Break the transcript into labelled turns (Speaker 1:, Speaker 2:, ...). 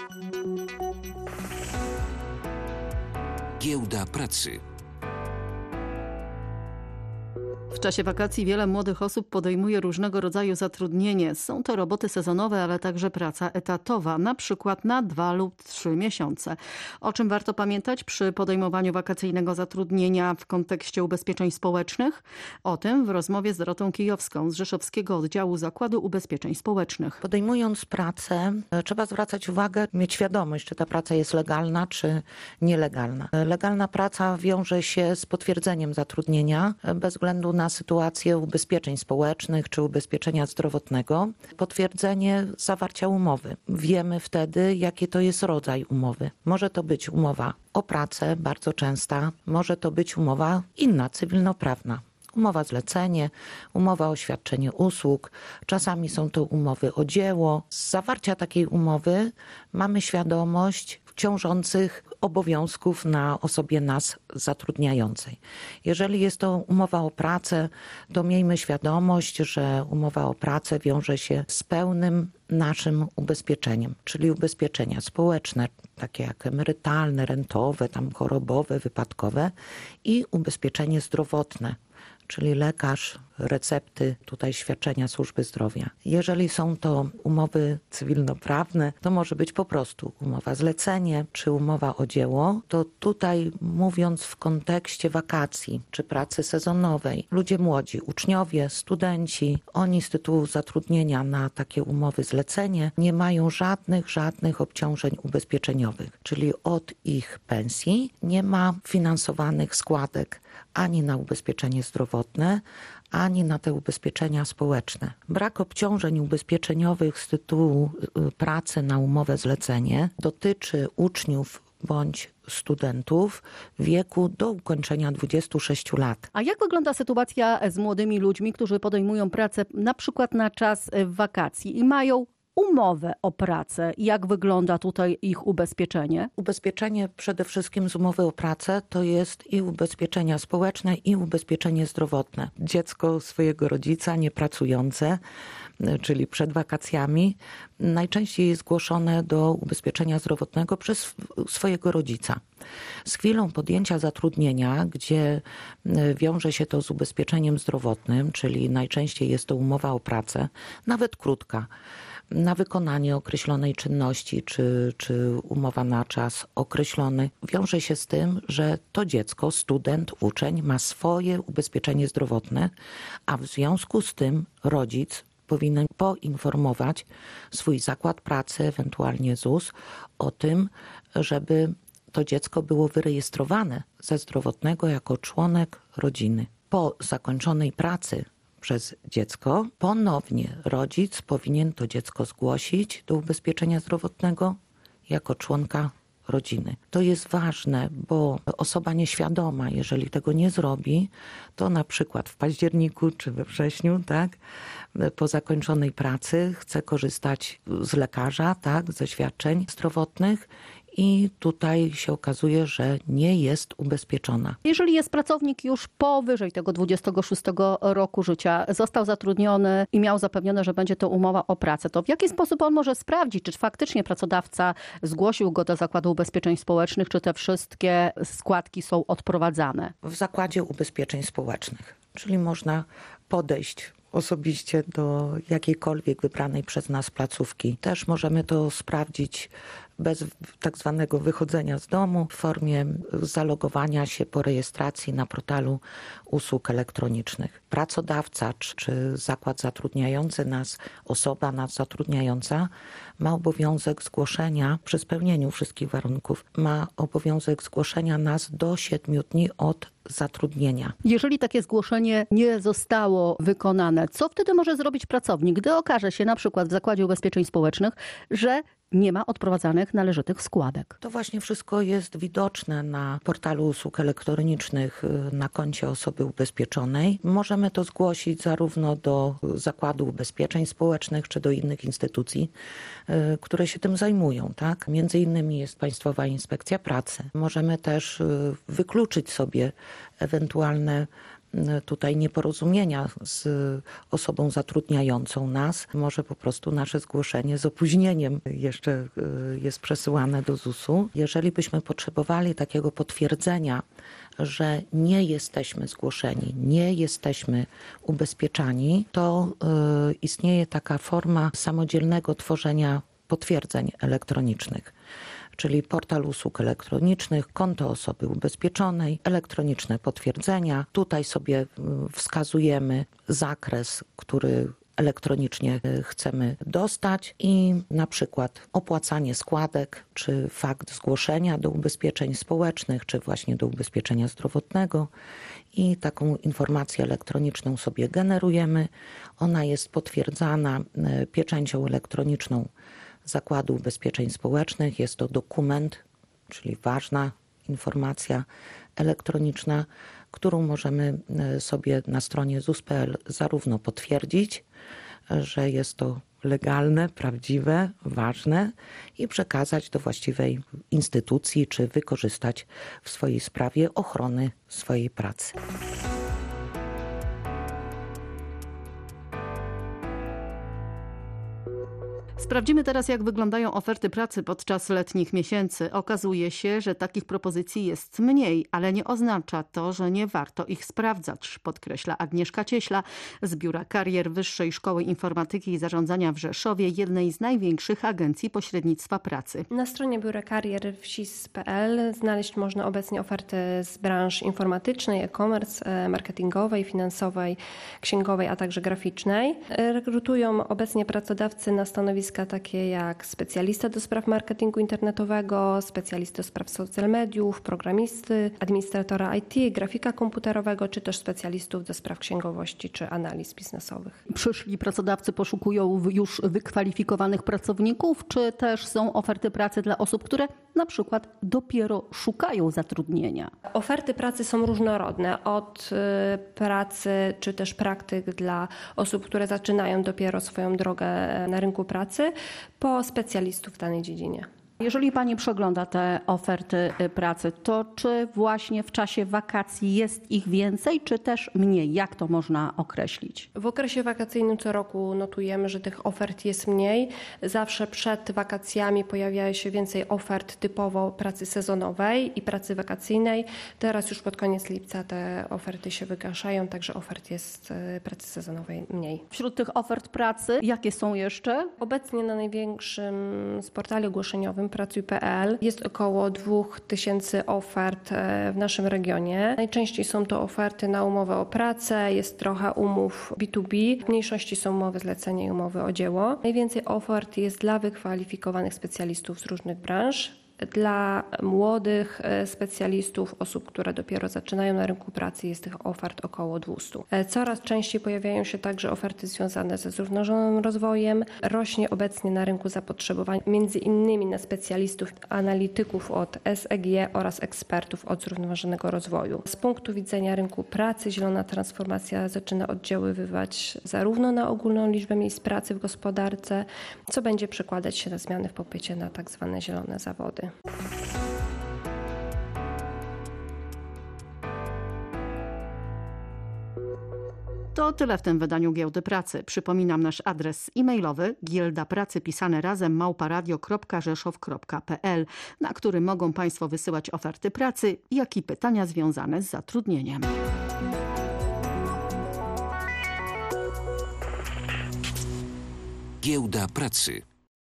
Speaker 1: Giełda pracy.
Speaker 2: W czasie wakacji wiele młodych osób podejmuje różnego rodzaju zatrudnienie. Są to roboty sezonowe, ale także praca etatowa, na przykład na 2 lub 3 miesiące. O czym warto pamiętać przy podejmowaniu wakacyjnego zatrudnienia w kontekście ubezpieczeń społecznych? O tym w rozmowie z Dorotą Kijowską z Rzeszowskiego Oddziału Zakładu Ubezpieczeń Społecznych.
Speaker 3: Podejmując pracę, trzeba zwracać uwagę, mieć świadomość, czy ta praca jest legalna, czy nielegalna. Legalna praca wiąże się z potwierdzeniem zatrudnienia bez względu na sytuację ubezpieczeń społecznych czy ubezpieczenia zdrowotnego. Potwierdzenie zawarcia umowy. Wiemy wtedy, jaki to jest rodzaj umowy. Może to być umowa o pracę, bardzo częsta. Może to być umowa inna, cywilnoprawna. Umowa zlecenie, umowa o świadczenie usług, czasami są to umowy o dzieło. Z zawarcia takiej umowy mamy świadomość ciążących obowiązków na osobie nas zatrudniającej. Jeżeli jest to umowa o pracę, to miejmy świadomość, że umowa o pracę wiąże się z pełnym naszym ubezpieczeniem, czyli ubezpieczenia społeczne, takie jak emerytalne, rentowe, chorobowe, wypadkowe i ubezpieczenie zdrowotne, czyli lekarz, recepty, tutaj świadczenia służby zdrowia. Jeżeli są to umowy cywilnoprawne, to może być po prostu umowa zlecenie czy umowa o dzieło. To tutaj mówiąc w kontekście wakacji czy pracy sezonowej, ludzie młodzi, uczniowie, studenci, oni z tytułu zatrudnienia na takie umowy zlecenie nie mają żadnych obciążeń ubezpieczeniowych, czyli od ich pensji nie ma finansowanych składek ani na ubezpieczenie zdrowotne, ani na te ubezpieczenia społeczne. Brak obciążeń ubezpieczeniowych z tytułu pracy na umowę zlecenie dotyczy uczniów bądź studentów w wieku do ukończenia 26 lat.
Speaker 2: A jak wygląda sytuacja z młodymi ludźmi, którzy podejmują pracę na przykład na czas wakacji i mają umowę o pracę? Jak wygląda tutaj ich ubezpieczenie?
Speaker 3: Ubezpieczenie przede wszystkim z umowy o pracę to jest i ubezpieczenia społeczne, i ubezpieczenie zdrowotne. Dziecko swojego rodzica niepracujące, czyli przed wakacjami, najczęściej jest zgłoszone do ubezpieczenia zdrowotnego przez swojego rodzica. Z chwilą podjęcia zatrudnienia, gdzie wiąże się to z ubezpieczeniem zdrowotnym, czyli najczęściej jest to umowa o pracę, nawet krótka, na wykonanie określonej czynności, czy umowa na czas określony, wiąże się z tym, że to dziecko, student, uczeń ma swoje ubezpieczenie zdrowotne, a w związku z tym rodzic powinien poinformować swój zakład pracy, ewentualnie ZUS, o tym, żeby to dziecko było wyrejestrowane ze zdrowotnego jako członek rodziny. Po zakończonej pracy przez dziecko, ponownie rodzic powinien to dziecko zgłosić do ubezpieczenia zdrowotnego jako członka rodziny. To jest ważne, bo osoba nieświadoma, jeżeli tego nie zrobi, to na przykład w październiku czy we wrześniu, po zakończonej pracy chce korzystać z lekarza, ze świadczeń zdrowotnych i tutaj się okazuje, że nie jest ubezpieczona.
Speaker 2: Jeżeli jest pracownik już powyżej tego 26 roku życia, został zatrudniony i miał zapewnione, że będzie to umowa o pracę, to w jaki sposób on może sprawdzić, czy faktycznie pracodawca zgłosił go do Zakładu Ubezpieczeń Społecznych, czy te wszystkie składki są odprowadzane?
Speaker 3: W Zakładzie Ubezpieczeń Społecznych, czyli można podejść osobiście do jakiejkolwiek wybranej przez nas placówki. Też możemy to sprawdzić bez tak zwanego wychodzenia z domu w formie zalogowania się po rejestracji na portalu usług elektronicznych. Pracodawca czy zakład zatrudniający nas, osoba nas zatrudniająca ma obowiązek zgłoszenia przy spełnieniu wszystkich warunków. Ma obowiązek zgłoszenia nas do 7 dni od zatrudnienia.
Speaker 2: Jeżeli takie zgłoszenie nie zostało wykonane, co wtedy może zrobić pracownik, gdy okaże się na przykład w Zakładzie Ubezpieczeń Społecznych, że nie ma odprowadzanych należytych składek?
Speaker 3: To właśnie wszystko jest widoczne na portalu usług elektronicznych na koncie osoby ubezpieczonej. Możemy to zgłosić zarówno do Zakładu Ubezpieczeń Społecznych, czy do innych instytucji, które się tym zajmują. Między innymi jest Państwowa Inspekcja Pracy. Możemy też wykluczyć sobie ewentualne tutaj nieporozumienia z osobą zatrudniającą nas. Może po prostu nasze zgłoszenie z opóźnieniem jeszcze jest przesyłane do ZUS-u. Jeżeli byśmy potrzebowali takiego potwierdzenia, że nie jesteśmy zgłoszeni, nie jesteśmy ubezpieczani, to istnieje taka forma samodzielnego tworzenia potwierdzeń elektronicznych, czyli portal usług elektronicznych, konto osoby ubezpieczonej, elektroniczne potwierdzenia. Tutaj sobie wskazujemy zakres, który elektronicznie chcemy dostać i na przykład opłacanie składek, czy fakt zgłoszenia do ubezpieczeń społecznych, czy właśnie do ubezpieczenia zdrowotnego i taką informację elektroniczną sobie generujemy. Ona jest potwierdzana pieczęcią elektroniczną Zakładu Ubezpieczeń Społecznych. Jest to dokument, czyli ważna informacja elektroniczna, którą możemy sobie na stronie ZUS.pl zarówno potwierdzić, że jest to legalne, prawdziwe, ważne i przekazać do właściwej instytucji, czy wykorzystać w swojej sprawie ochrony swojej pracy.
Speaker 2: Sprawdzimy teraz, jak wyglądają oferty pracy podczas letnich miesięcy. Okazuje się, że takich propozycji jest mniej, ale nie oznacza to, że nie warto ich sprawdzać, podkreśla Agnieszka Cieśla z Biura Karier Wyższej Szkoły Informatyki i Zarządzania w Rzeszowie, jednej z największych agencji pośrednictwa pracy.
Speaker 4: Na stronie Biura Karier wsis.pl znaleźć można obecnie oferty z branż informatycznej, e-commerce, marketingowej, finansowej, księgowej, a także graficznej. Rekrutują obecnie pracodawcy na stanowiska takie jak specjalista do spraw marketingu internetowego, specjalista do spraw social mediów, programisty, administratora IT, grafika komputerowego, czy też specjalistów do spraw księgowości czy analiz biznesowych.
Speaker 2: Przyszli pracodawcy poszukują już wykwalifikowanych pracowników, czy też są oferty pracy dla osób, które na przykład dopiero szukają zatrudnienia?
Speaker 4: Oferty pracy są różnorodne, od pracy czy też praktyk dla osób, które zaczynają dopiero swoją drogę na rynku pracy, po specjalistów w danej dziedzinie.
Speaker 2: Jeżeli pani przegląda te oferty pracy, to czy właśnie w czasie wakacji jest ich więcej, czy też mniej? Jak to można określić?
Speaker 4: W okresie wakacyjnym co roku notujemy, że tych ofert jest mniej. Zawsze przed wakacjami pojawia się więcej ofert typowo pracy sezonowej i pracy wakacyjnej. Teraz już pod koniec lipca te oferty się wygaszają, także ofert jest pracy sezonowej mniej.
Speaker 2: Wśród tych ofert pracy jakie są jeszcze?
Speaker 4: Obecnie na największym z portali ogłoszeniowym Pracuj.pl jest około 2000 ofert w naszym regionie. Najczęściej są to oferty na umowę o pracę, jest trochę umów B2B, w mniejszości są umowy zlecenia i umowy o dzieło. Najwięcej ofert jest dla wykwalifikowanych specjalistów z różnych branż. Dla młodych specjalistów, osób, które dopiero zaczynają na rynku pracy, jest tych ofert około 200. Coraz częściej pojawiają się także oferty związane ze zrównoważonym rozwojem. Rośnie obecnie na rynku zapotrzebowanie między innymi na specjalistów, analityków od SEG oraz ekspertów od zrównoważonego rozwoju. Z punktu widzenia rynku pracy zielona transformacja zaczyna oddziaływać zarówno na ogólną liczbę miejsc pracy w gospodarce, co będzie przekładać się na zmiany w popycie na tak zwane zielone zawody.
Speaker 2: To tyle w tym wydaniu Giełdy Pracy. Przypominam nasz adres e-mailowy gildapracy pisane razem @radio.rzeszow.pl, na który mogą państwo wysyłać oferty pracy, jak i pytania związane z zatrudnieniem.
Speaker 1: Giełda Pracy.